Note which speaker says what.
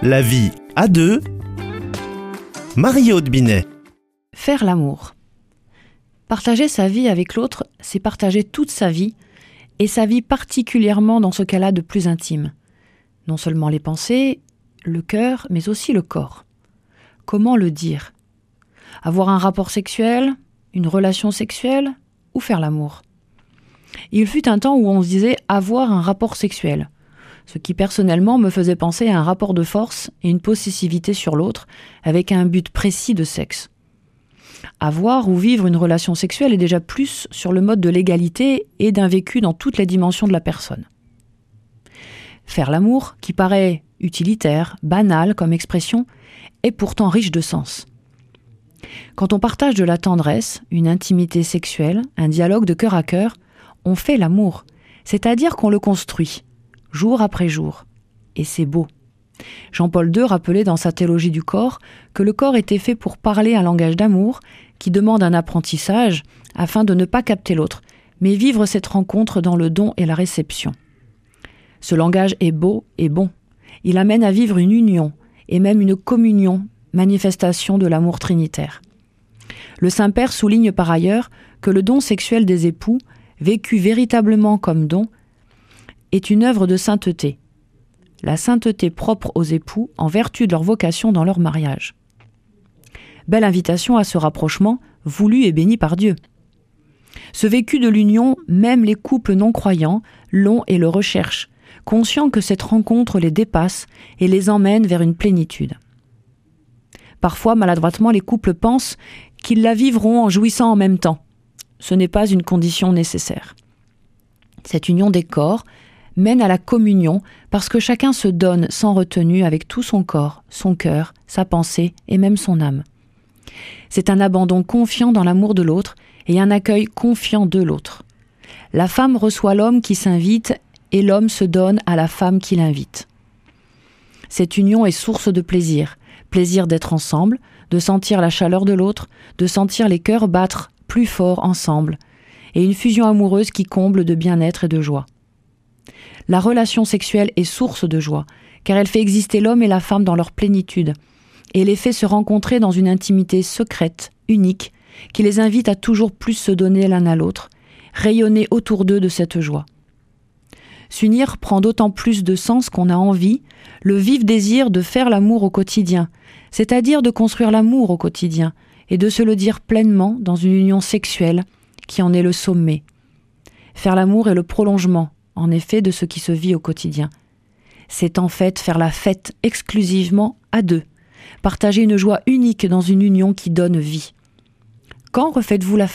Speaker 1: La vie à deux. Marie-Aude Binet.
Speaker 2: Faire l'amour. Partager sa vie avec l'autre, c'est partager toute sa vie, et sa vie particulièrement dans ce qu'elle a de plus intime. Non seulement les pensées, le cœur, mais aussi le corps. Comment le dire ? Avoir un rapport sexuel, une relation sexuelle, ou faire l'amour ? Il fut un temps où on se disait avoir un rapport sexuel, ce qui personnellement me faisait penser à un rapport de force et une possessivité sur l'autre, avec un but précis de sexe. Avoir ou vivre une relation sexuelle est déjà plus sur le mode de l'égalité et d'un vécu dans toutes les dimensions de la personne. Faire l'amour, qui paraît utilitaire, banal comme expression, est pourtant riche de sens. Quand on partage de la tendresse, une intimité sexuelle, un dialogue de cœur à cœur, on fait l'amour, c'est-à-dire qu'on le construit, jour après jour. Et c'est beau. Jean-Paul II rappelait dans sa théologie du corps que le corps était fait pour parler un langage d'amour qui demande un apprentissage afin de ne pas capter l'autre, mais vivre cette rencontre dans le don et la réception. Ce langage est beau et bon. Il amène à vivre une union et même une communion, manifestation de l'amour trinitaire. Le Saint-Père souligne par ailleurs que le don sexuel des époux, vécu véritablement comme don, est une œuvre de sainteté. La sainteté propre aux époux en vertu de leur vocation dans leur mariage. Belle invitation à ce rapprochement, voulu et béni par Dieu. Ce vécu de l'union, même les couples non-croyants l'ont et le recherchent, conscients que cette rencontre les dépasse et les emmène vers une plénitude. Parfois, maladroitement, les couples pensent qu'ils la vivront en jouissant en même temps. Ce n'est pas une condition nécessaire. Cette union des corps mène à la communion parce que chacun se donne sans retenue avec tout son corps, son cœur, sa pensée et même son âme. C'est un abandon confiant dans l'amour de l'autre et un accueil confiant de l'autre. La femme reçoit l'homme qui s'invite et l'homme se donne à la femme qui l'invite. Cette union est source de plaisir, plaisir d'être ensemble, de sentir la chaleur de l'autre, de sentir les cœurs battre plus fort ensemble, et une fusion amoureuse qui comble de bien-être et de joie. La relation sexuelle est source de joie, car elle fait exister l'homme et la femme dans leur plénitude, et les fait se rencontrer dans une intimité secrète, unique, qui les invite à toujours plus se donner l'un à l'autre, rayonner autour d'eux de cette joie. S'unir prend d'autant plus de sens qu'on a envie, le vif désir de faire l'amour au quotidien, c'est-à-dire de construire l'amour au quotidien, et de se le dire pleinement dans une union sexuelle qui en est le sommet. Faire l'amour est le prolongement, en effet, de ce qui se vit au quotidien. C'est en fait faire la fête exclusivement à deux, partager une joie unique dans une union qui donne vie. Quand refaites-vous la fête ?